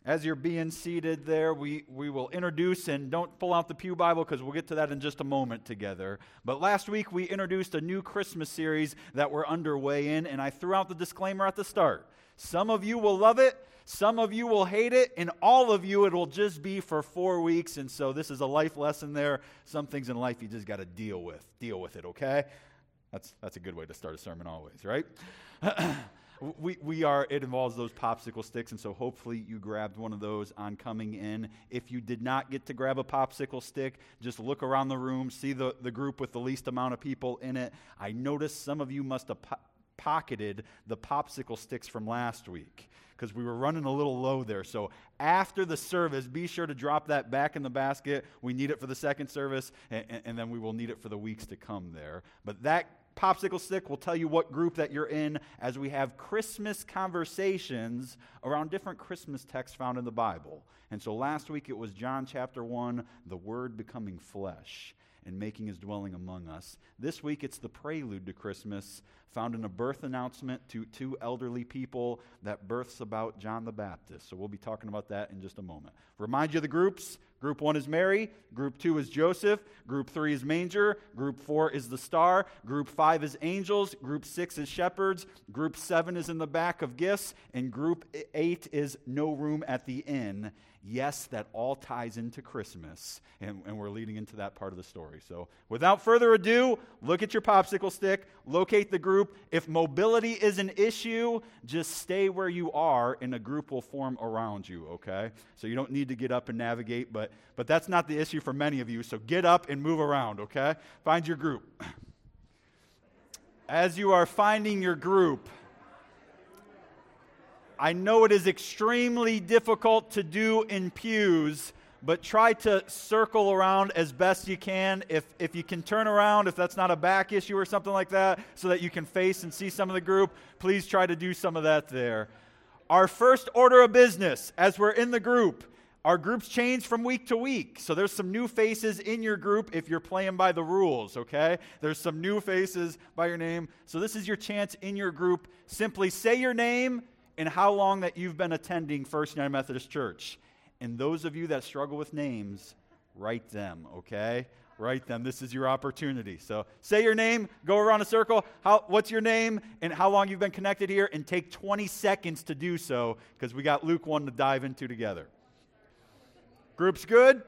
As you're being seated there, we will introduce, and don't pull out the Pew Bible because we'll get to that in just a moment together. But last week we introduced a new Christmas series that we're underway in, and I threw out the disclaimer at the start. Some of you will love it, some of you will hate it, and all of you it will just be for 4 weeks. And so this is a life lesson there. Some things in life you just got to deal with. Deal with it, okay? That's a good way to start a sermon always, right? It involves those popsicle sticks, and so hopefully you grabbed one of those on coming in. If you did not get to grab a popsicle stick, just look around the room, see the group with the least amount of people in it. I noticed some of you must have pocketed the popsicle sticks from last week because we were running a little low there. So after the service, be sure to drop that back in the basket. We need it for the second service, and then we will need it for the weeks to come there. But that popsicle stick will tell you what group that you're in as we have Christmas conversations around different Christmas texts found in the Bible. And so last week it was John chapter 1, the Word becoming flesh and making his dwelling among us. This week it's the prelude to Christmas, found in a birth announcement to 2 elderly people that births about John the Baptist. So we'll be talking about that in just a moment. Remind you of the groups. Group 1 is Mary. Group 2 is Joseph. Group 3 is manger. Group 4 is the star. Group 5 is angels. Group 6 is shepherds. Group 7 is in the back of gifts. And Group 8 is no room at the inn. Yes, that all ties into Christmas, and we're leading into that part of the story. So without further ado, look at your popsicle stick, locate the group. If mobility is an issue, just stay where you are, and a group will form around you, okay? So you don't need to get up and navigate, but that's not the issue for many of you, so get up and move around, okay? Find your group. As you are finding your group, I know it is extremely difficult to do in pews, but try to circle around as best you can. If you can turn around, if that's not a back issue or something like that, so that you can face and see some of the group, please try to do some of that there. Our first order of business, as we're in the group, our groups change from week to week. So there's some new faces in your group if you're playing by the rules, okay? There's some new faces by your name. So this is your chance in your group. Simply say your name and how long that you've been attending First United Methodist Church. And those of you that struggle with names, write them, okay? Write them. This is your opportunity. So say your name, go around a circle. What's your name and how long you've been connected here, and take 20 seconds to do so because we got Luke 1 to dive into together. Group's good?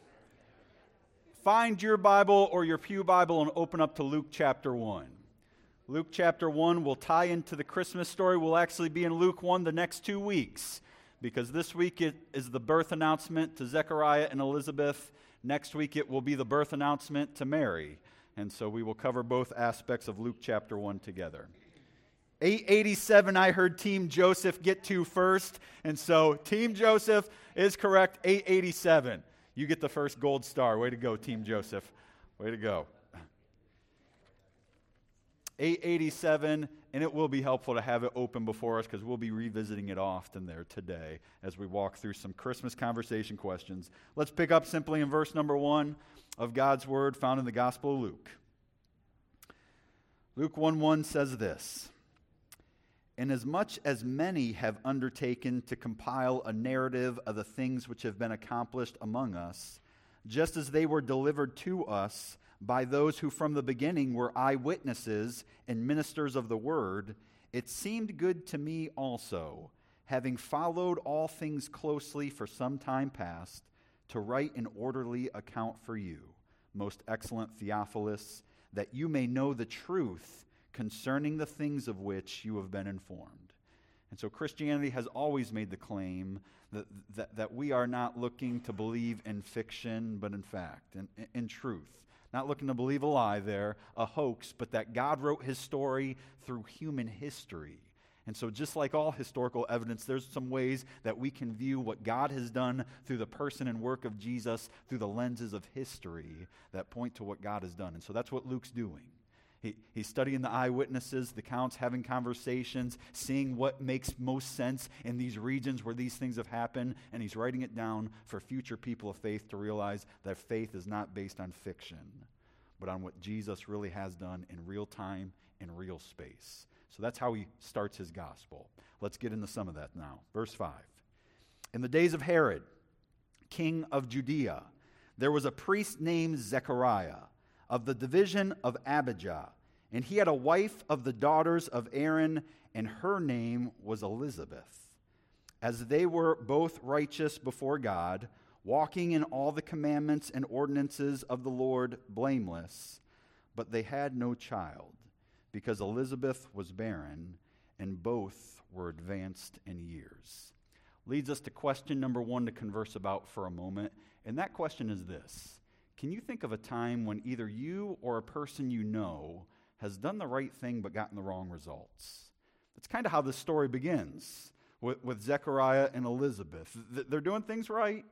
Find your Bible or your Pew Bible and open up to Luke chapter 1. Luke chapter 1 will tie into the Christmas story. We'll actually be in Luke 1 the next 2 weeks because this week it is the birth announcement to Zechariah and Elizabeth. Next week it will be the birth announcement to Mary. And so we will cover both aspects of Luke chapter 1 together. 887, I heard Team Joseph get to first. And so Team Joseph is correct, 887. You get the first gold star. Way to go, Team Joseph. Way to go. 887, and it will be helpful to have it open before us because we'll be revisiting it often there today as we walk through some Christmas conversation questions. Let's pick up simply in verse number 1 of God's Word found in the Gospel of Luke. Luke 1:1 says this, "Inasmuch as many have undertaken to compile a narrative of the things which have been accomplished among us, just as they were delivered to us by those who from the beginning were eyewitnesses and ministers of the word, it seemed good to me also, having followed all things closely for some time past, to write an orderly account for you, most excellent Theophilus, that you may know the truth concerning the things of which you have been informed." And so Christianity has always made the claim that we are not looking to believe in fiction, but in fact, in truth. Not looking to believe a lie there, a hoax, but that God wrote his story through human history. And so just like all historical evidence, there's some ways that we can view what God has done through the person and work of Jesus through the lenses of history that point to what God has done. And so that's what Luke's doing. He's studying the eyewitnesses, the accounts, having conversations, seeing what makes most sense in these regions where these things have happened, and he's writing it down for future people of faith to realize that faith is not based on fiction, but on what Jesus really has done in real time, in real space. So that's how he starts his gospel. Let's get into some of that now. Verse 5. In the days of Herod, king of Judea, there was a priest named Zechariah of the division of Abijah, and he had a wife of the daughters of Aaron, and her name was Elizabeth. As they were both righteous before God, walking in all the commandments and ordinances of the Lord blameless, but they had no child, because Elizabeth was barren, and both were advanced in years. Leads us to question number one to converse about for a moment, and that question is this. Can you think of a time when either you or a person you know has done the right thing but gotten the wrong results? That's kind of how this story begins with Zechariah and Elizabeth. They're doing things right.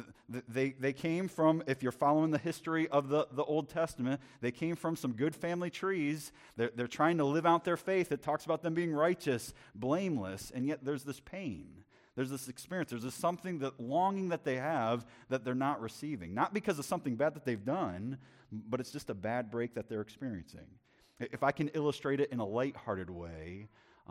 They came from, if you're following the history of the Old Testament, they came from some good family trees. They're trying to live out their faith. It talks about them being righteous, blameless, and yet there's this pain. There's this experience. There's this something, that longing that they have that they're not receiving. Not because of something bad that they've done, but it's just a bad break that they're experiencing. If I can illustrate it in a lighthearted way,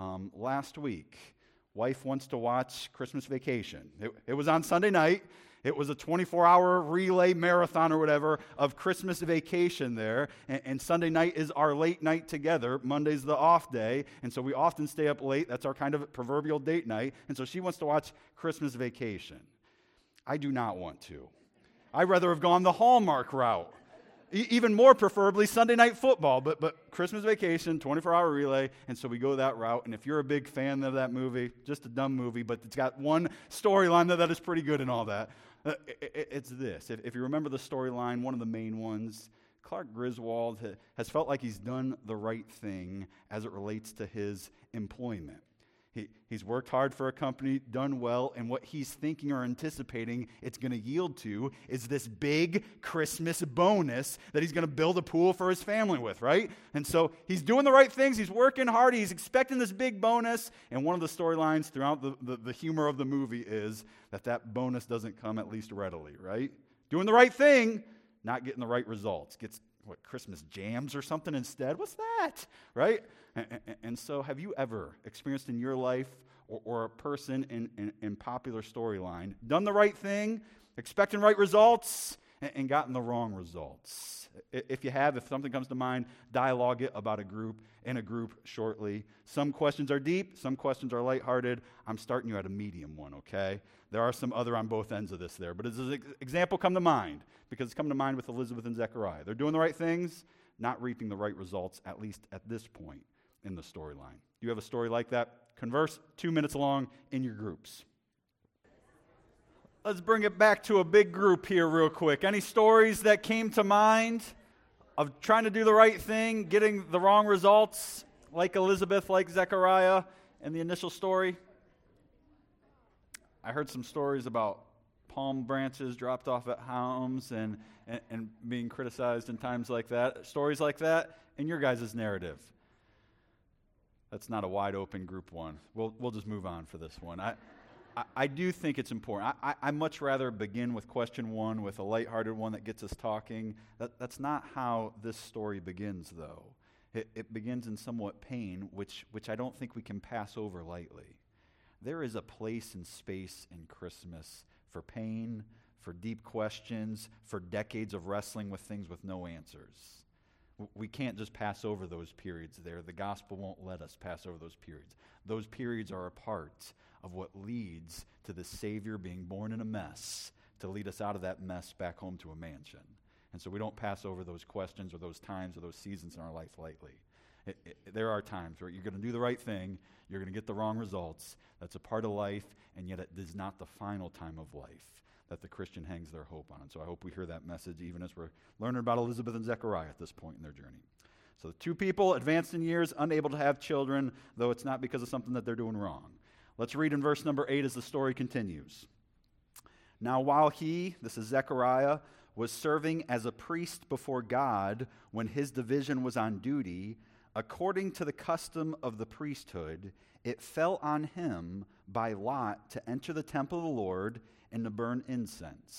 last week, wife wants to watch Christmas Vacation. It was on Sunday night. It was a 24-hour relay marathon or whatever of Christmas Vacation there. And Sunday night is our late night together. Monday's the off day. And so we often stay up late. That's our kind of proverbial date night. And so she wants to watch Christmas Vacation. I do not want to. I'd rather have gone the Hallmark route. Even more preferably Sunday Night Football, but Christmas Vacation, 24-hour relay, and so we go that route. And if you're a big fan of that movie, just a dumb movie, but it's got one storyline that is pretty good and all that. It's this. If you remember the storyline, one of the main ones, Clark Griswold has felt like he's done the right thing as it relates to his employment. He's worked hard for a company, done well, and what he's thinking or anticipating it's going to yield to is this big Christmas bonus that he's going to build a pool for his family with, right? And so he's doing the right things, he's working hard, he's expecting this big bonus, and one of the storylines throughout the humor of the movie is that bonus doesn't come at least readily, right? Doing the right thing, not getting the right results. Gets, Christmas jams or something instead? What's that, right? And so have you ever experienced in your life or a person in popular storyline done the right thing, expecting right results, and gotten the wrong results? If you have, if something comes to mind, dialogue it about in a group shortly. Some questions are deep, some questions are lighthearted. I'm starting you at a medium one, okay? There are some other on both ends of this there, but does an example come to mind? Because it's come to mind with Elizabeth and Zechariah. They're doing the right things, not reaping the right results, at least at this point in the storyline. Do you have a story like that? Converse 2 minutes long in your groups. Let's bring it back to a big group here real quick. Any stories that came to mind of trying to do the right thing, getting the wrong results, like Elizabeth, like Zechariah in the initial story? I heard some stories about palm branches dropped off at homes and being criticized in times like that. Stories like that in your guys' narrative. That's not a wide open group one. We'll just move on for this one. I do think it's important. I much rather begin with question one, with a lighthearted one that gets us talking. That's not how this story begins, though. It begins in somewhat pain, which I don't think we can pass over lightly. There is a place and space in Christmas for pain, for deep questions, for decades of wrestling with things with no answers. We can't just pass over those periods there. The gospel won't let us pass over those periods. Those periods are a part of what leads to the Savior being born in a mess to lead us out of that mess back home to a mansion. And so we don't pass over those questions or those times or those seasons in our life lightly. There are times where you're going to do the right thing, you're going to get the wrong results. That's a part of life, and yet it is not the final time of life that the Christian hangs their hope on. And so I hope we hear that message even as we're learning about Elizabeth and Zechariah at this point in their journey. So the two people, advanced in years, unable to have children, though it's not because of something that they're doing wrong. Let's read in verse number 8 as the story continues. Now while he, this is Zechariah, was serving as a priest before God when his division was on duty, according to the custom of the priesthood, it fell on him by lot to enter the temple of the Lord and to burn incense.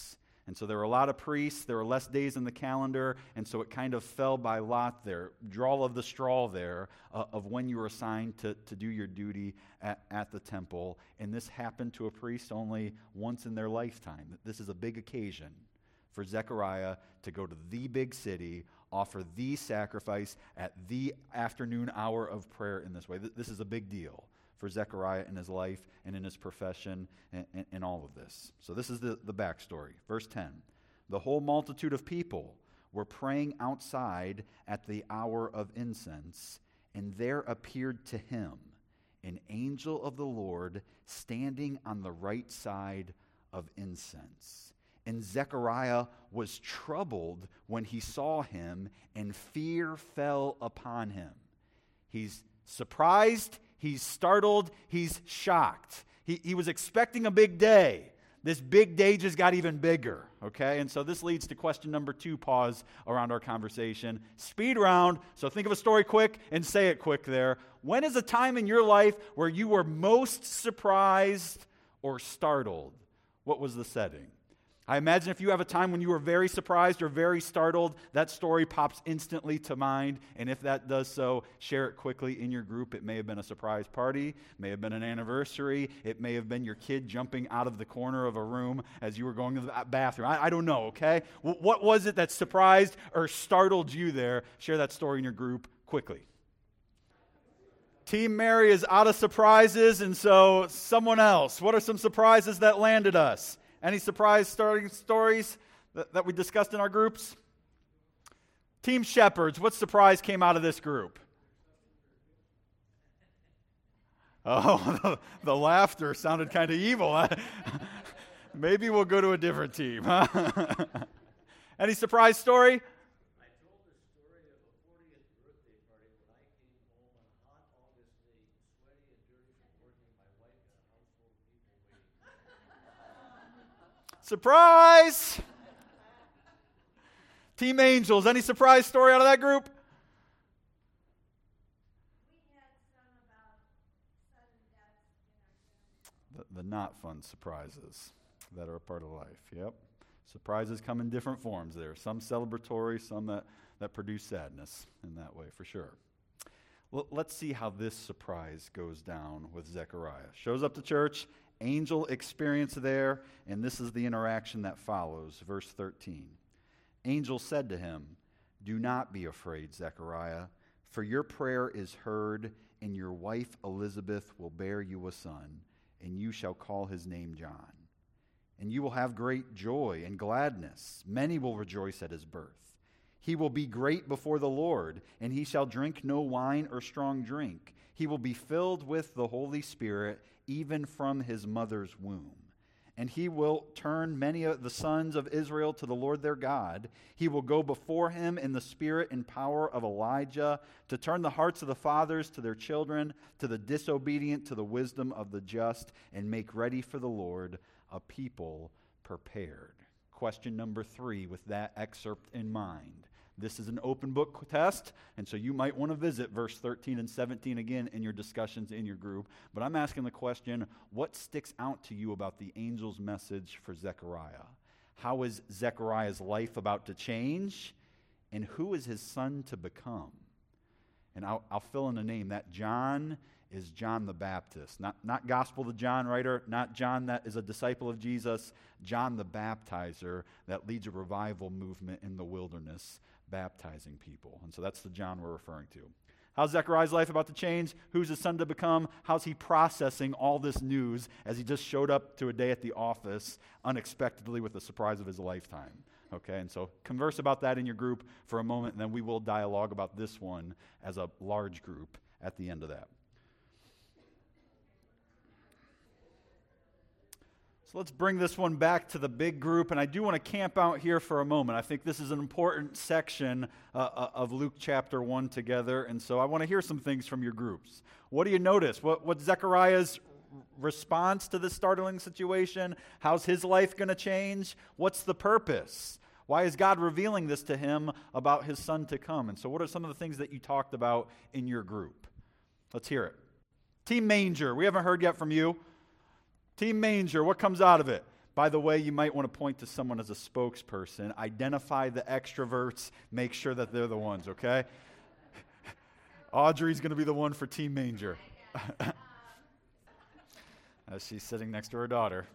And so there were a lot of priests, there were less days in the calendar, and so it kind of fell by lot there, draw of the straw there, of when you were assigned to do your duty at the temple. And this happened to a priest only once in their lifetime. This is a big occasion for Zechariah to go to the big city, offer the sacrifice at the afternoon hour of prayer in this way. This is a big deal for Zechariah in his life and in his profession and all of this. So this is the backstory. Verse 10, the whole multitude of people were praying outside at the hour of incense, and there appeared to him an angel of the Lord standing on the right side of incense. And Zechariah was troubled when he saw him, and fear fell upon him. He's surprised, he's startled, he's shocked. He was expecting a big day. This big day just got even bigger, okay? And so this leads to question number 2, pause around our conversation. Speed round, so think of a story quick and say it quick there. When is a time in your life where you were most surprised or startled? What was the setting? I imagine if you have a time when you were very surprised or very startled, that story pops instantly to mind. And if that does so, share it quickly in your group. It may have been a surprise party, may have been an anniversary, it may have been your kid jumping out of the corner of a room as you were going to the bathroom. I don't know, okay? What was it that surprised or startled you there? Share that story in your group quickly. Team Mary is out of surprises, and so someone else. What are some surprises that landed us? Any surprise starting stories that we discussed in our groups? Team Shepherds, what surprise came out of this group? Oh, the laughter sounded kind of evil. Maybe we'll go to a different team. Huh? Any surprise story? I told the story of a 40th birthday party when I came home on a hot August day, sweaty and dirty from working, my wife and a house full of people waiting. Surprise! Team Angels, any surprise story out of that group? We had some about sudden deaths in our family. The not fun surprises that are a part of life. Yep. Surprises come in different forms there. Some celebratory, some that produce sadness in that way, for sure. Well, let's see how this surprise goes down with Zechariah. Shows up to church, angel experience there, and this is the interaction that follows. Verse 13. Angel said to him, "Do not be afraid, Zechariah, for your prayer is heard, and your wife Elizabeth will bear you a son, and you shall call his name John. And you will have great joy and gladness. Many will rejoice at his birth. He will be great before the Lord, and he shall drink no wine or strong drink. He will be filled with the Holy Spirit, even from his mother's womb. And he will turn many of the sons of Israel to the Lord their God. He will go before him in the spirit and power of Elijah, to turn the hearts of the fathers to their children, to the disobedient to the wisdom of the just, and make ready for the Lord a people prepared." Question number 3 with that excerpt in mind. This is an open book test, and so you might want to visit verse 13 and 17 again in your discussions in your group. But I'm asking the question, what sticks out to you about the angel's message for Zechariah? How is Zechariah's life about to change? And who is his son to become? And I'll fill in a name. That John is John the Baptist. Not Gospel of John writer, not John that is a disciple of Jesus, John the Baptizer that leads a revival movement in the wilderness, baptizing people. And so that's the John we're referring to. How's Zechariah's life about to change? Who's his son to become? How's he processing all this news as he just showed up to a day at the office unexpectedly with the surprise of his lifetime? Okay, and so converse about that in your group for a moment, and then we will dialogue about this one as a large group at the end of that. So let's bring this one back to the big group, and I do want to camp out here for a moment. I think this is an important section of Luke chapter 1 together, and so I want to hear some things from your groups. What do you notice? What's Zechariah's response to this startling situation? How's his life going to change? What's the purpose? Why is God revealing this to him about his son to come? And so what are some of the things that you talked about in your group? Let's hear it. Team Manger, we haven't heard yet from you. Team Manger, what comes out of it? By the way, you might want to point to someone as a spokesperson. Identify the extroverts. Make sure that they're the ones, okay? Audrey's going to be the one for Team Manger. As she's sitting next to her daughter.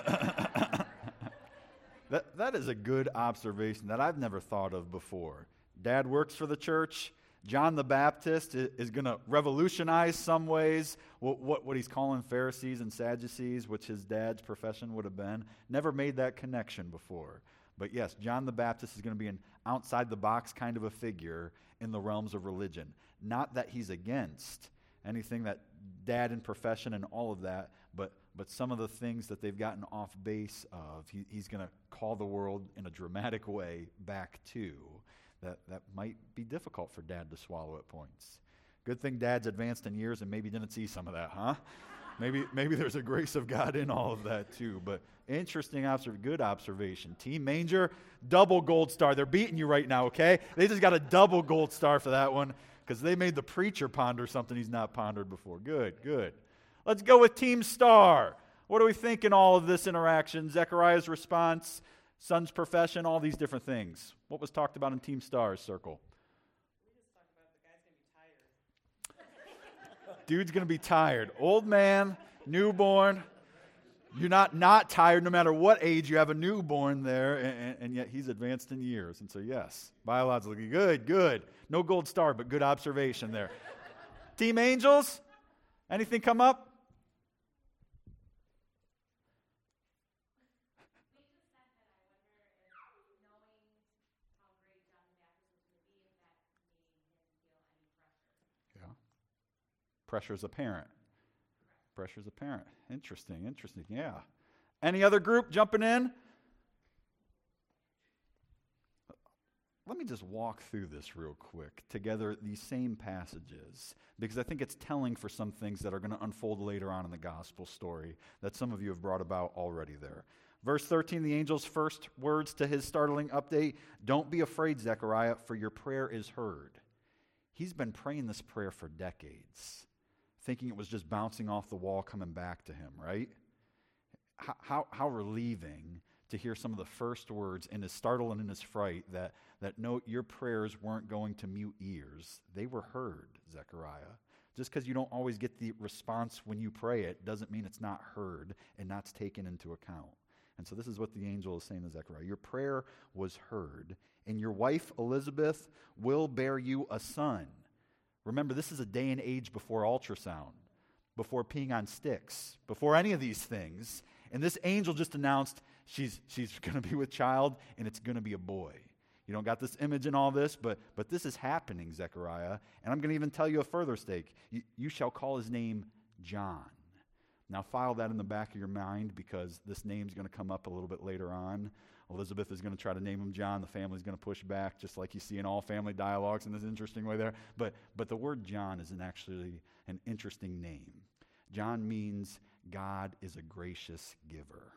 That is a good observation that I've never thought of before. Dad works for the church. John the Baptist is going to revolutionize some ways what he's calling Pharisees and Sadducees, which his dad's profession would have been. Never made that connection before. But yes, John the Baptist is going to be an outside-the-box kind of a figure in the realms of religion. Not that he's against anything that dad and profession and all of that, but some of the things that they've gotten off base of, he's going to call the world in a dramatic way back to. That might be difficult for Dad to swallow at points. Good thing Dad's advanced in years and maybe didn't see some of that, huh? Maybe there's a grace of God in all of that too. But interesting, good observation. Team Manger, double gold star. They're beating you right now, okay? They just got a double gold star for that one because they made the preacher ponder something he's not pondered before. Good. Let's go with Team Star. What do we think in all of this interaction? Zechariah's response, son's profession, all these different things. What was talked about in Team Star's circle? We just talked about the guy's going to be tired. Dude's going to be tired. Old man, newborn. You're not tired no matter what age you have a newborn there, and yet he's advanced in years. And so, yes, biologically, good. No gold star, but good observation there. Team Angels, anything come up? Pressure's apparent. Interesting. Yeah. Any other group jumping in? Let me just walk through this real quick together, these same passages, because I think it's telling for some things that are going to unfold later on in the gospel story that some of you have brought about already there. Verse 13, the angel's first words to his startling update, "Don't be afraid, Zechariah, for your prayer is heard." He's been praying this prayer for decades, thinking it was just bouncing off the wall coming back to him, right? How relieving to hear some of the first words in his startle and in his fright that no, your prayers weren't going to mute ears. They were heard, Zechariah. Just because you don't always get the response when you pray it doesn't mean it's not heard and not taken into account. And so this is what the angel is saying to Zechariah. Your prayer was heard, and your wife Elizabeth will bear you a son. Remember, this is a day and age before ultrasound, before peeing on sticks, before any of these things. And this angel just announced she's going to be with child, and it's going to be a boy. You don't got this image and all this, but this is happening, Zechariah. And I'm going to even tell you a further stake. You shall call his name John. Now file that in the back of your mind because this name's going to come up a little bit later on. Elizabeth is going to try to name him John. The family's going to push back, just like you see in all family dialogues in this interesting way there. But the word John is actually an interesting name. John means God is a gracious giver.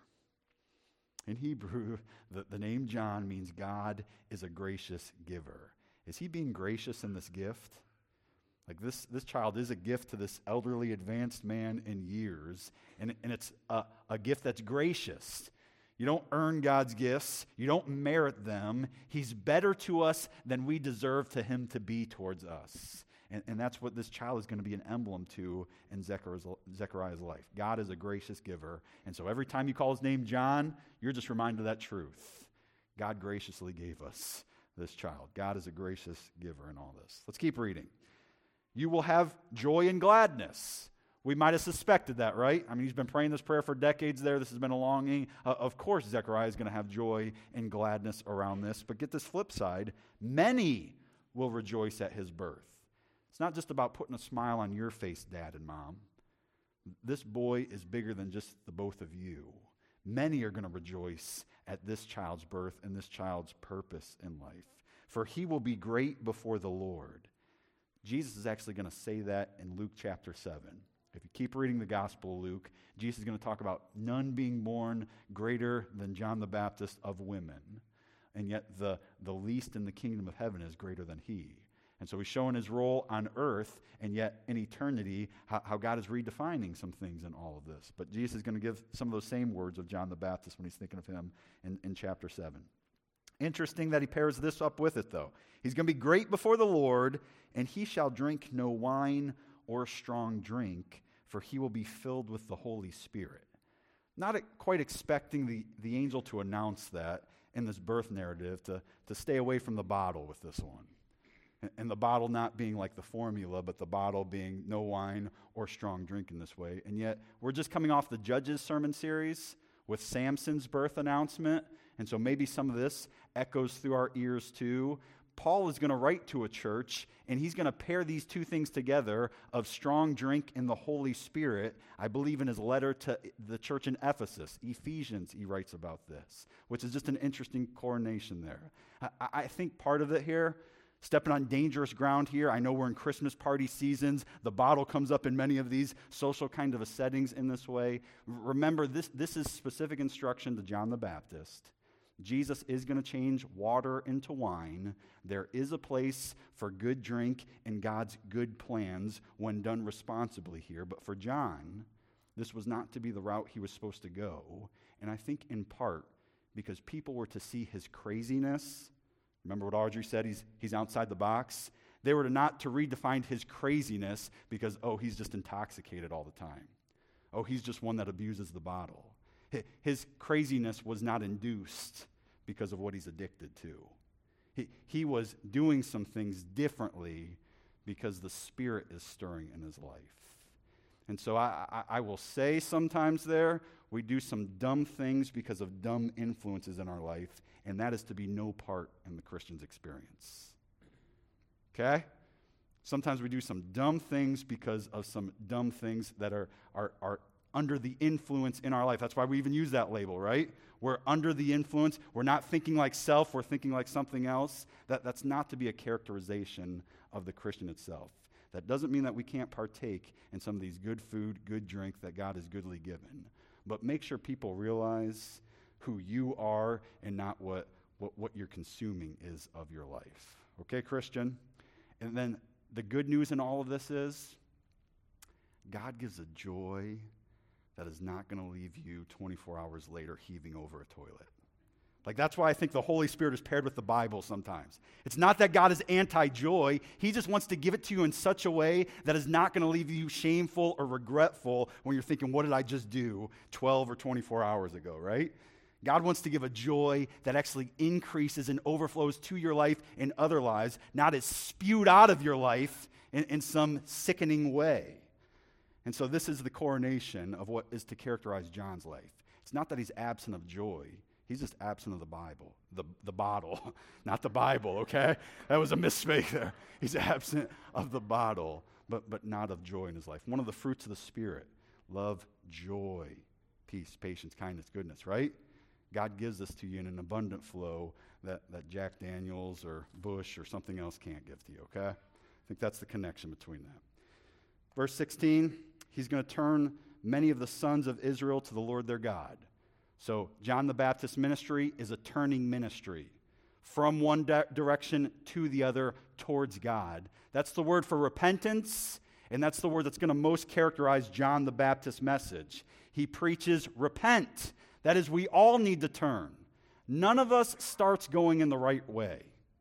In Hebrew, the name John means God is a gracious giver. Is he being gracious in this gift? Like this child is a gift to this elderly, advanced man in years, and it's a gift that's gracious. You don't earn God's gifts. You don't merit them. He's better to us than we deserve to him to be towards us. And that's what this child is going to be an emblem to in Zechariah's life. God is a gracious giver. And so every time you call his name John, you're just reminded of that truth. God graciously gave us this child. God is a gracious giver in all this. Let's keep reading. You will have joy and gladness. We might have suspected that, right? I mean, he's been praying this prayer for decades there. This has been a longing. Of course, Zechariah is going to have joy and gladness around this. But get this flip side. Many will rejoice at his birth. It's not just about putting a smile on your face, Dad and Mom. This boy is bigger than just the both of you. Many are going to rejoice at this child's birth and this child's purpose in life. For he will be great before the Lord. Jesus is actually going to say that in Luke chapter 7. If you keep reading the Gospel of Luke, Jesus is going to talk about none being born greater than John the Baptist of women. And yet the least in the kingdom of heaven is greater than he. And so he's showing his role on earth, and yet in eternity, how God is redefining some things in all of this. But Jesus is going to give some of those same words of John the Baptist when he's thinking of him in chapter 7. Interesting that he pairs this up with it, though. He's going to be great before the Lord, and he shall drink no wine or strong drink, for he will be filled with the Holy Spirit. Not quite expecting the angel to announce that in this birth narrative, to stay away from the bottle with this one. And the bottle not being like the formula, but the bottle being no wine or strong drink in this way. And yet, we're just coming off the Judges sermon series with Samson's birth announcement. And so maybe some of this echoes through our ears too. Paul is going to write to a church, and he's going to pair these two things together of strong drink and the Holy Spirit. I believe in his letter to the church in Ephesus, Ephesians, he writes about this, which is just an interesting coordination there. I think part of it here, stepping on dangerous ground here. I know we're in Christmas party seasons. The bottle comes up in many of these social kind of settings in this way. Remember, this is specific instruction to John the Baptist. Jesus is going to change water into wine. There is a place for good drink and God's good plans when done responsibly here. But for John, this was not to be the route he was supposed to go. And I think in part because people were to see his craziness. Remember what Audrey said? He's outside the box. They were not to redefine his craziness because, he's just intoxicated all the time. He's just one that abuses the bottle. His craziness was not induced because of what he's addicted to. He was doing some things differently because the Spirit is stirring in his life. And so I will say sometimes there, we do some dumb things because of dumb influences in our life, and that is to be no part in the Christian's experience. Okay? Sometimes we do some dumb things because of some dumb things that are under the influence in our life. That's why we even use that label, right? We're under the influence. We're not thinking like self. We're thinking like something else. That's not to be a characterization of the Christian itself. That doesn't mean that we can't partake in some of these good food, good drink that God has goodly given. But make sure people realize who you are and not what you're consuming is of your life. Okay, Christian? And then the good news in all of this is God gives a joy that is not going to leave you 24 hours later heaving over a toilet. Like, that's why I think the Holy Spirit is paired with the Bible sometimes. It's not that God is anti-joy. He just wants to give it to you in such a way that is not going to leave you shameful or regretful when you're thinking, what did I just do 12 or 24 hours ago, right? God wants to give a joy that actually increases and overflows to your life and other lives, not is spewed out of your life in some sickening way. And so this is the coronation of what is to characterize John's life. It's not that he's absent of joy. He's just absent of the Bible, the bottle, not the Bible, okay? That was a misspeak there. He's absent of the bottle, but not of joy in his life. One of the fruits of the Spirit, love, joy, peace, patience, kindness, goodness, right? God gives this to you in an abundant flow that Jack Daniels or Bush or something else can't give to you, okay? I think that's the connection between that. Verse 16, he's going to turn many of the sons of Israel to the Lord their God. So John the Baptist's ministry is a turning ministry from one direction to the other towards God. That's the word for repentance, and that's the word that's going to most characterize John the Baptist's message. He preaches repent. That is, we all need to turn. None of us starts going in the right way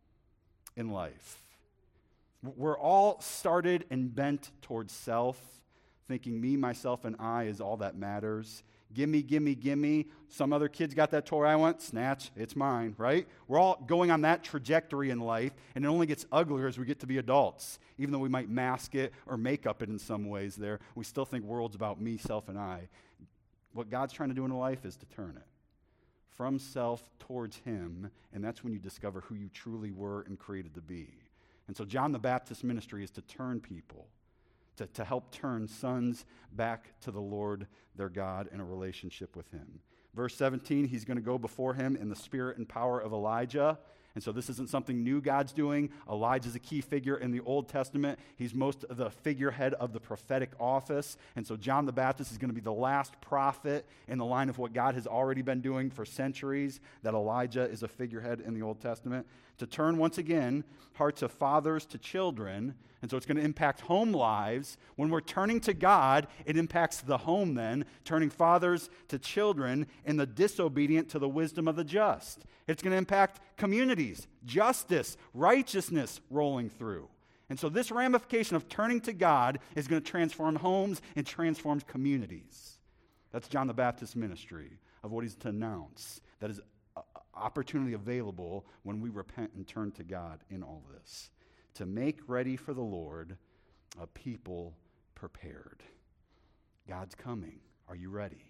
in life. We're all started and bent towards self, thinking me, myself, and I is all that matters. Gimme, gimme, gimme. Some other kids got that toy I want. Snatch, it's mine, right? We're all going on that trajectory in life, and it only gets uglier as we get to be adults. Even though we might mask it or make up it in some ways there, we still think world's about me, self, and I. What God's trying to do in life is to turn it from self towards Him, and that's when you discover who you truly were and created to be. And so John the Baptist's ministry is to turn people, to help turn sons back to the Lord their God in a relationship with Him. Verse 17, he's going to go before him in the spirit and power of Elijah. And so this isn't something new God's doing. Elijah's a key figure in the Old Testament. He's most of the figurehead of the prophetic office. And so John the Baptist is going to be the last prophet in the line of what God has already been doing for centuries, that Elijah is a figurehead in the Old Testament. To turn once again hearts of fathers to children. And so it's going to impact home lives. When we're turning to God, it impacts the home then, turning fathers to children and the disobedient to the wisdom of the just. It's going to impact communities, justice, righteousness rolling through. And so this ramification of turning to God is going to transform homes and transform communities. That's John the Baptist's ministry of what he's to announce. That is opportunity available when we repent and turn to God in all this. To make ready for the Lord a people prepared. God's coming. Are you ready?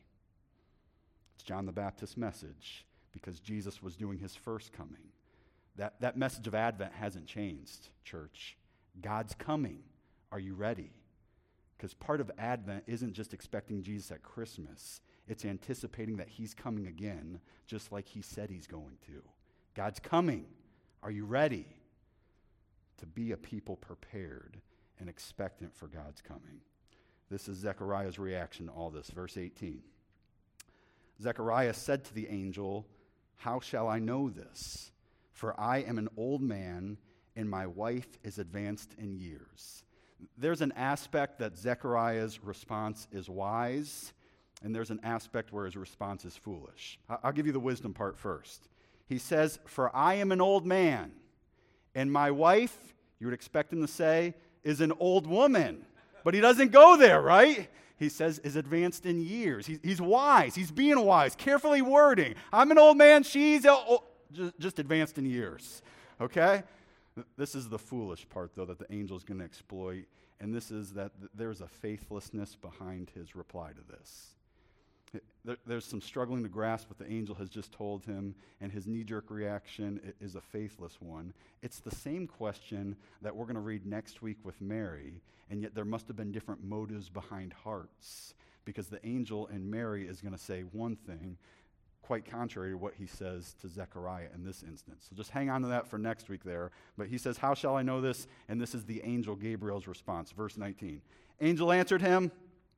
It's John the Baptist's message because Jesus was doing his first coming. That message of Advent hasn't changed, church. God's coming. Are you ready? Because part of Advent isn't just expecting Jesus at Christmas. It's anticipating that he's coming again, just like he said he's going to. God's coming. Are you ready? To be a people prepared and expectant for God's coming. This is Zechariah's reaction to all this. Verse 18. Zechariah said to the angel, "How shall I know this? For I am an old man, and my wife is advanced in years." There's an aspect that Zechariah's response is wise, and there's an aspect where his response is foolish. I'll give you the wisdom part first. He says, "For I am an old man, and my wife," you would expect him to say, "is an old woman." But he doesn't go there, right? He says, "is advanced in years." He's wise. He's being wise, carefully wording. I'm an old man, she's just advanced in years. Okay? This is the foolish part, though, that the angel is going to exploit, and this is that there's a faithlessness behind his reply to this. There's some struggling to grasp what the angel has just told him, and his knee-jerk reaction is a faithless one. It's the same question that we're going to read next week with Mary, and yet there must have been different motives behind hearts, because the angel in Mary is going to say one thing, quite contrary to what he says to Zechariah in this instance. So just hang on to that for next week there. But he says, "How shall I know this?" And this is the angel Gabriel's response. Verse 19. Angel answered him,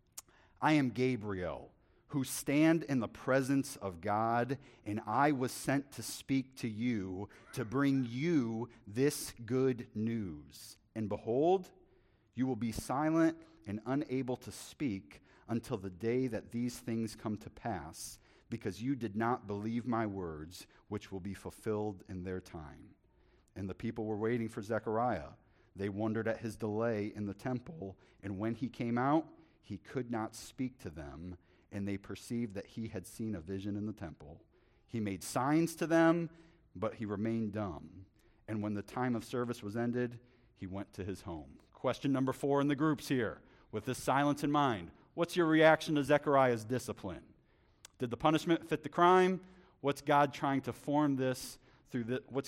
"I am Gabriel, who stand in the presence of God, and I was sent to speak to you, to bring you this good news. And behold, you will be silent and unable to speak until the day that these things come to pass, because you did not believe my words, which will be fulfilled in their time." And the people were waiting for Zechariah. They wondered at his delay in the temple, and when he came out, he could not speak to them, and they perceived that he had seen a vision in the temple. He made signs to them, but he remained dumb. And when the time of service was ended, he went to his home. Question number 4 in the groups here. With this silence in mind, what's your reaction to Zechariah's discipline? Did the punishment fit the crime? What's God trying to form through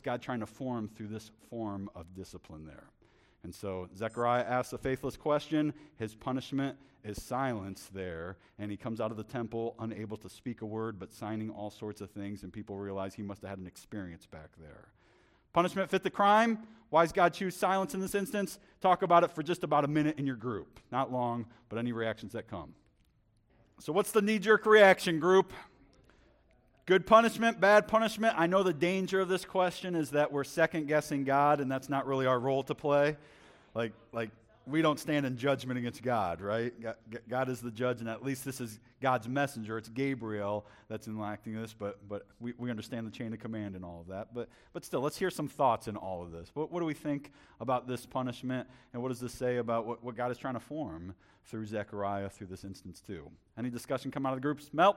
this form of discipline there? And so Zechariah asks a faithless question. His punishment is silence there, and he comes out of the temple unable to speak a word, but signing all sorts of things, and people realize he must have had an experience back there. Punishment fit the crime. Why does God choose silence in this instance? Talk about it for just about a minute in your group. Not long, but any reactions that come. So what's the knee-jerk reaction, group? Good punishment, bad punishment? I know the danger of this question is that we're second-guessing God, and that's not really our role to play. Like we don't stand in judgment against God, right? God is the judge, and at least this is God's messenger. It's Gabriel that's enacting this, but we understand the chain of command and all of that. But still, let's hear some thoughts in all of this. What do we think about this punishment, and what does this say about what God is trying to form through Zechariah through this instance too? Any discussion come out of the groups? Mel?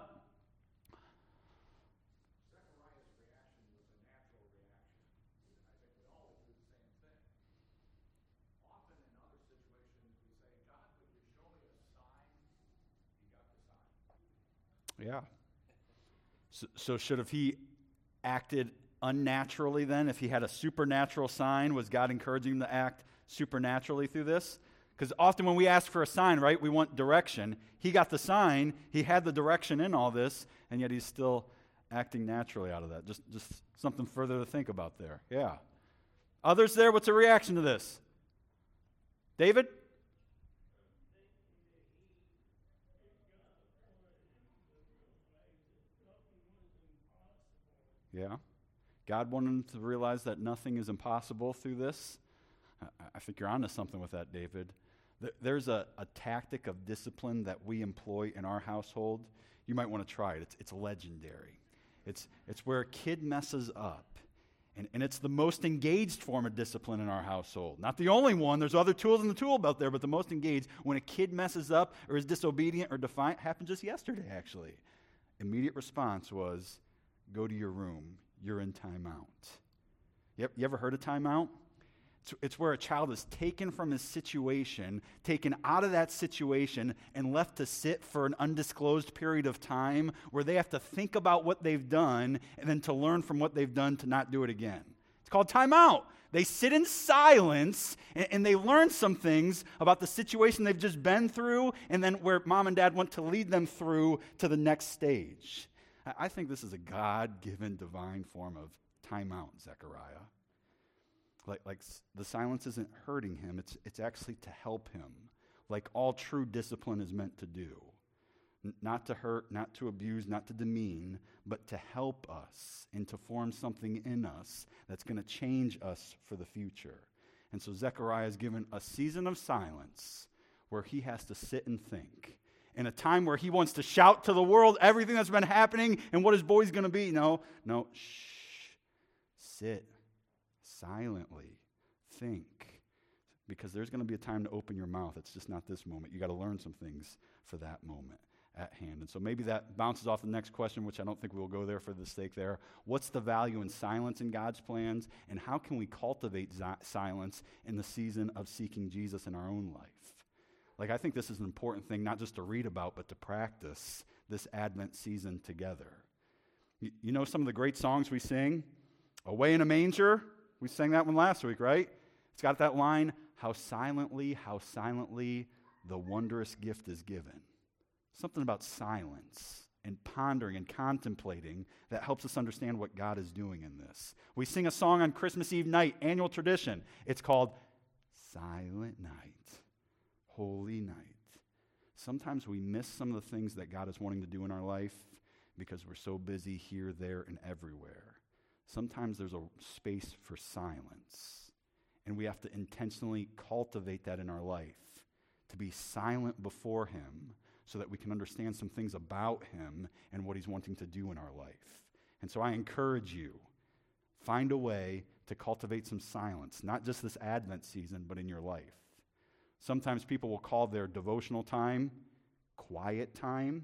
Yeah. So should have he acted unnaturally then? If he had a supernatural sign, was God encouraging him to act supernaturally through this? Because often when we ask for a sign, right, we want direction. He got the sign, he had the direction in all this, and yet he's still acting naturally out of that. Just something further to think about there. Yeah. Others there, what's a reaction to this? David? Yeah. God wanted him to realize that nothing is impossible through this. I think you're onto something with that, David. There's a tactic of discipline that we employ in our household. You might want to try it. It's legendary. It's where a kid messes up. And it's the most engaged form of discipline in our household. Not the only one. There's other tools in the tool belt there, but the most engaged. When a kid messes up or is disobedient or defiant, happened just yesterday, actually. Immediate response was, go to your room. You're in timeout. You ever heard of timeout? It's where a child is taken from his situation, taken out of that situation, and left to sit for an undisclosed period of time where they have to think about what they've done and then to learn from what they've done to not do it again. It's called timeout. They sit in silence and they learn some things about the situation they've just been through and then where mom and dad want to lead them through to the next stage. I think this is a God-given divine form of timeout, Zechariah. Like the silence isn't hurting him, it's actually to help him, like all true discipline is meant to do. Not to hurt, not to abuse, not to demean, but to help us and to form something in us that's going to change us for the future. And so Zechariah is given a season of silence where he has to sit and think. In a time where he wants to shout to the world everything that's been happening and what his boy's going to be. No, shh. Sit silently. Think. Because there's going to be a time to open your mouth. It's just not this moment. You got to learn some things for that moment at hand. And so maybe that bounces off the next question, which I don't think we'll go there for the sake there. What's the value in silence in God's plans? And how can we cultivate silence in the season of seeking Jesus in our own life? Like, I think this is an important thing, not just to read about, but to practice this Advent season together. You know some of the great songs we sing? Away in a Manger. We sang that one last week, right? It's got that line, how silently the wondrous gift is given. Something about silence and pondering and contemplating that helps us understand what God is doing in this. We sing a song on Christmas Eve night, annual tradition. It's called Silent Night. Holy night. Sometimes we miss some of the things that God is wanting to do in our life because we're so busy here, there, and everywhere. Sometimes there's a space for silence, and we have to intentionally cultivate that in our life, to be silent before Him so that we can understand some things about Him and what He's wanting to do in our life. And so I encourage you, find a way to cultivate some silence, not just this Advent season, but in your life. Sometimes people will call their devotional time quiet time.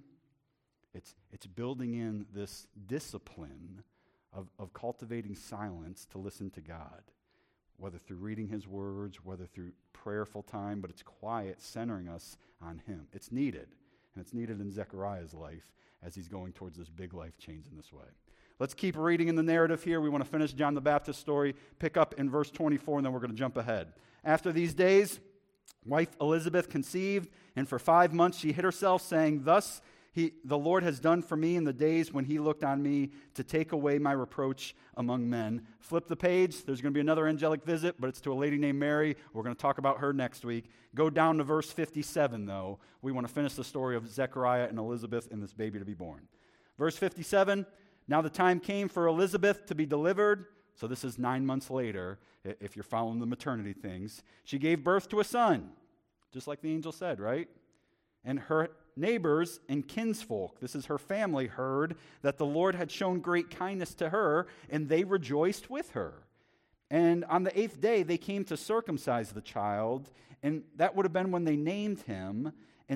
It's building in this discipline of cultivating silence to listen to God, whether through reading His words, whether through prayerful time, but it's quiet, centering us on Him. It's needed, and it's needed in Zechariah's life as he's going towards this big life change in this way. Let's keep reading in the narrative here. We want to finish John the Baptist story, pick up in verse 24, and then we're going to jump ahead. After these days, wife Elizabeth conceived, and for 5 months she hid herself, saying, Thus the Lord has done for me in the days when He looked on me to take away my reproach among men. Flip the page. There's going to be another angelic visit, but it's to a lady named Mary. We're going to talk about her next week. Go down to verse 57, though. We want to finish the story of Zechariah and Elizabeth and this baby to be born. Verse 57, now the time came for Elizabeth to be delivered. So this is 9 months later, if you're following the maternity things. She gave birth to a son, just like the angel said, right? And her neighbors and kinsfolk, this is her family, heard that the Lord had shown great kindness to her, and they rejoiced with her. And on the 8th day, they came to circumcise the child, and that would have been when they named him,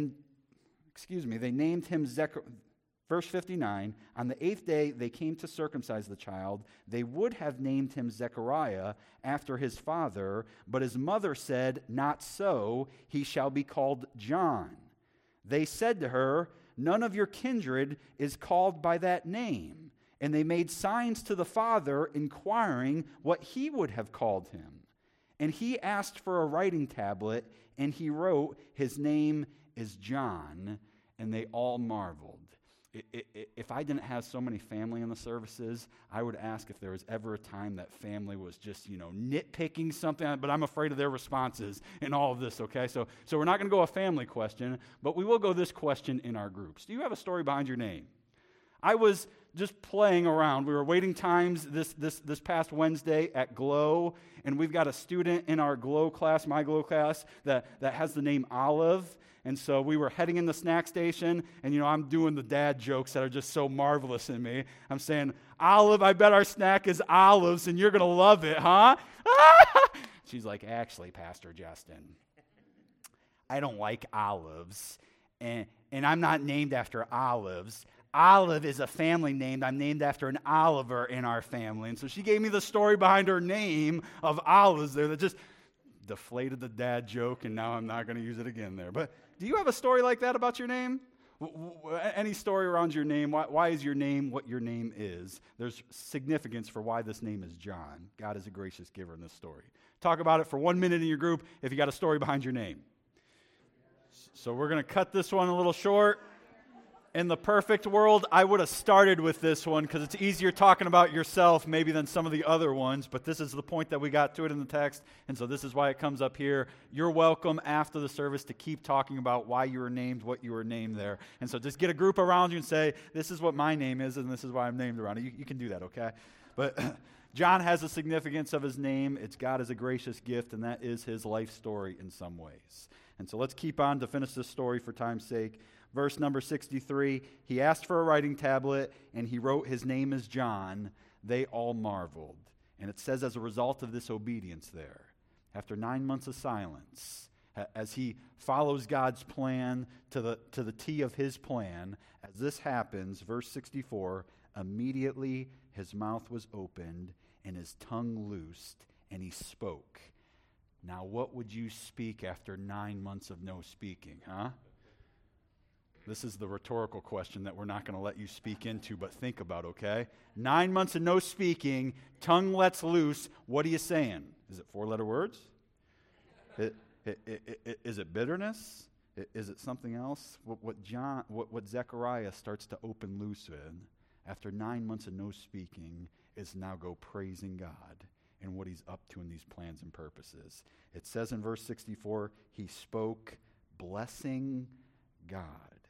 they named him Zechariah. Verse 59, on the 8th day they came to circumcise the child. They would have named him Zechariah after his father, but his mother said, Not so, he shall be called John. They said to her, None of your kindred is called by that name. And they made signs to the father, inquiring what he would have called him. And he asked for a writing tablet, and he wrote, His name is John. And they all marveled. If I didn't have so many family in the services, I would ask if there was ever a time that family was just, nitpicking something, but I'm afraid of their responses in all of this, okay? So we're not going to go a family question, but we will go this question in our groups. Do you have a story behind your name? I was just playing around. We were waiting times this past Wednesday at Glow, and we've got a student in our Glow class, my Glow class, that has the name Olive. And so we were heading in the snack station, and, I'm doing the dad jokes that are just so marvelous in me. I'm saying, Olive, I bet our snack is olives, and you're going to love it, huh? She's like, actually, Pastor Justin, I don't like olives, and I'm not named after olives. Olive is a family name. I'm named after an Oliver in our family. And so she gave me the story behind her name of olives there that just deflated the dad joke, and now I'm not going to use it again there. But do you have a story like that about your name? Any story around your name? Why is your name what your name is? There's significance for why this name is John. God is a gracious giver in this story. Talk about it for 1 minute in your group if you got a story behind your name. So we're going to cut this one a little short. In the perfect world, I would have started with this one because it's easier talking about yourself maybe than some of the other ones, but this is the point that we got to it in the text, and so this is why it comes up here. You're welcome after the service to keep talking about why you were named what you were named there. And so just get a group around you and say, this is what my name is, and this is why I'm named around it. You can do that, okay? But John has a significance of his name. It's God as a gracious gift, and that is his life story in some ways. And so let's keep on to finish this story for time's sake. Verse number 63, he asked for a writing tablet, and he wrote, his name is John. They all marveled. And it says as a result of this obedience there, after 9 months of silence, as he follows God's plan to the T of his plan, as this happens, verse 64, immediately his mouth was opened and his tongue loosed, and he spoke. Now, what would you speak after 9 months of no speaking, huh? This is the rhetorical question that we're not going to let you speak into, but think about, okay? 9 months of no speaking, tongue lets loose. What are you saying? Is it four-letter words? Is it bitterness? Is it something else? What Zechariah starts to open loose with after 9 months of no speaking is now go praising God and what he's up to in these plans and purposes. It says in verse 64, he spoke blessing God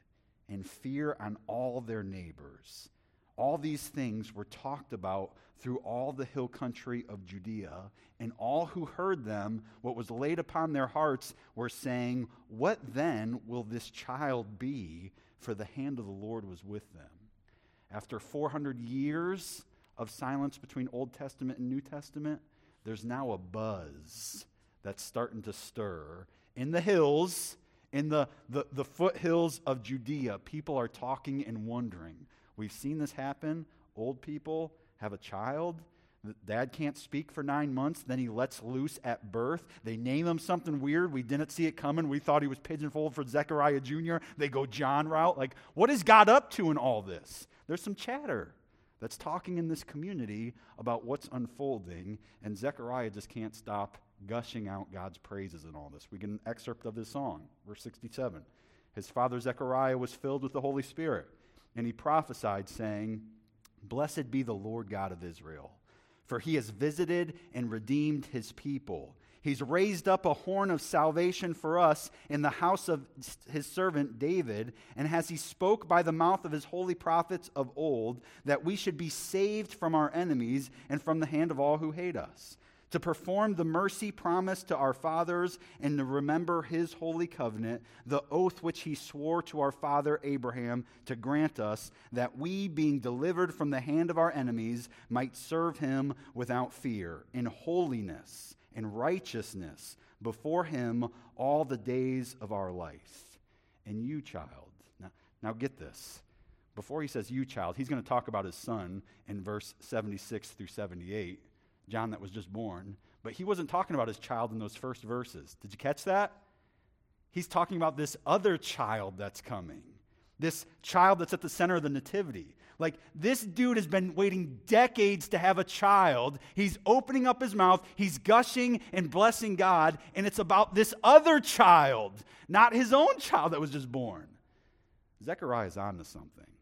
and fear on all their neighbors. All these things were talked about through all the hill country of Judea, and all who heard them, what was laid upon their hearts, were saying, what then will this child be? For the hand of the Lord was with them. After 400 years of silence between Old Testament and New Testament, there's now a buzz that's starting to stir. In the hills, in the foothills of Judea, people are talking and wondering. We've seen this happen. Old people have a child. Dad can't speak for 9 months. Then he lets loose at birth. They name him something weird. We didn't see it coming. We thought he was pigeonholed for Zechariah Jr. They go John route. Like, what is God up to in all this? There's some chatter that's talking in this community about what's unfolding, and Zechariah just can't stop gushing out God's praises in all this. We get an excerpt of this song, verse 67. His father Zechariah was filled with the Holy Spirit, and he prophesied, saying, blessed be the Lord God of Israel, for he has visited and redeemed his people. He's raised up a horn of salvation for us in the house of his servant David, and as he spoke by the mouth of his holy prophets of old, that we should be saved from our enemies and from the hand of all who hate us, to perform the mercy promised to our fathers and to remember his holy covenant, the oath which he swore to our father Abraham to grant us, that we, being delivered from the hand of our enemies, might serve him without fear, in holiness and righteousness before him all the days of our life. And you, child, now get this. Before he says you, child, he's going to talk about his son in verse 76 through 78. John that was just born, but he wasn't talking about his child in those first verses. Did you catch that? He's talking about this other child that's coming, this child that's at the center of the nativity. Like, this dude has been waiting decades to have a child. He's opening up his mouth, he's gushing and blessing God, and it's about this other child, not his own child that was just born. Zechariah is on to something.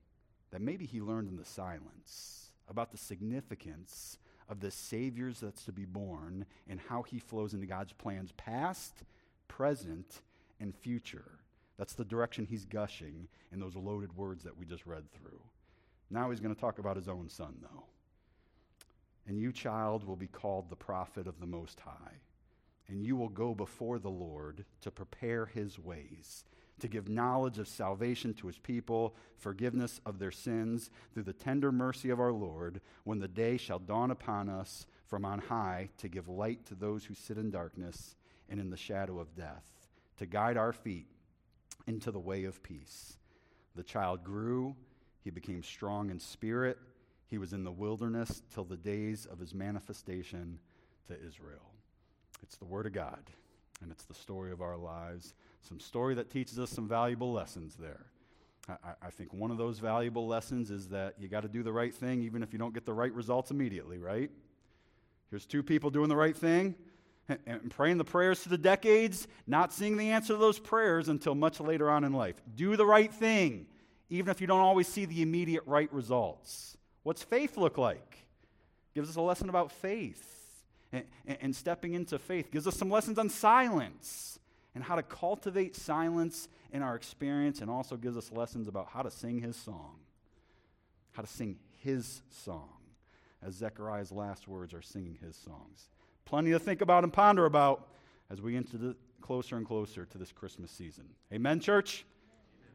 that maybe he learned in the silence about the significance of the Savior that's to be born and how he flows into God's plans past, present, and future. That's the direction he's gushing in those loaded words that we just read through. Now he's going to talk about his own son, though. And you, child, will be called the prophet of the Most High, and you will go before the Lord to prepare his ways, to give knowledge of salvation to his people, forgiveness of their sins, through the tender mercy of our Lord, when the day shall dawn upon us from on high, to give light to those who sit in darkness and in the shadow of death, to guide our feet into the way of peace. The child grew, he became strong in spirit, he was in the wilderness till the days of his manifestation to Israel. It's the word of God, and it's the story of our lives. Some story that teaches us some valuable lessons there. I think one of those valuable lessons is that you got to do the right thing even if you don't get the right results immediately, right? Here's two people doing the right thing and praying the prayers to the decades, not seeing the answer to those prayers until much later on in life. Do the right thing even if you don't always see the immediate right results. What's faith look like? Gives us a lesson about faith and stepping into faith. Gives us some lessons on silence and how to cultivate silence in our experience, and also gives us lessons about how to sing his song. How to sing his song, as Zechariah's last words are singing his songs. Plenty to think about and ponder about as we enter closer and closer to this Christmas season. Amen, church?